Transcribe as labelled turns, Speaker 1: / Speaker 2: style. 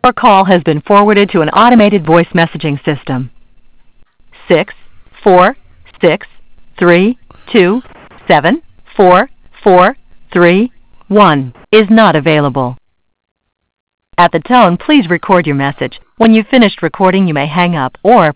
Speaker 1: Your call has been forwarded to an automated voice messaging system. 64632744331 is not available. At the tone, please record your message. When you've finished recording, you may hang up or